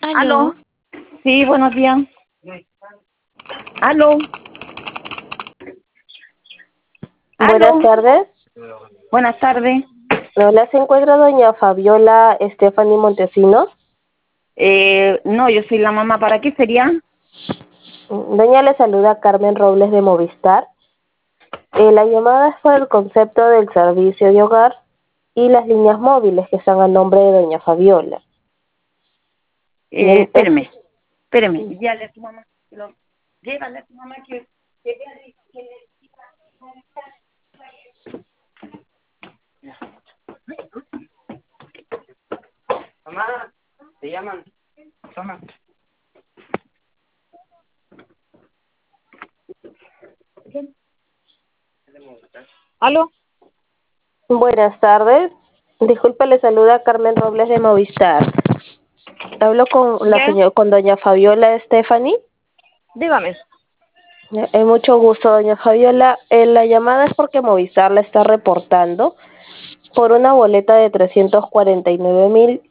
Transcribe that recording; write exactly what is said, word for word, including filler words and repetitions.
Aló. Aló. Sí, buenos días. Aló. Buenas Aló. tardes. Buenas tardes. Hola, se encuentra doña Fabiola Stephanie Montesinos. Eh, no, yo soy la mamá. ¿Para qué sería? Doña, le saluda Carmen Robles de Movistar. Eh, la llamada es por el concepto del servicio de hogar y las líneas móviles que están a nombre de doña Fabiola. Eh, Bien, es- espéreme. Espéreme. Llévale a tu mamá. Lo- Llévale a tu mamá que... que, que le- Mamá, te llaman. Toma. Aló. Buenas tardes. Disculpe, le saluda Carmen Robles de Movistar. Hablo con la ¿Qué? señora, con doña Fabiola Stephanie. Dígame. Eh, mucho gusto, doña Fabiola. Eh, la llamada es porque Movistar la está reportando por una boleta de trescientos cuarenta y nueve mil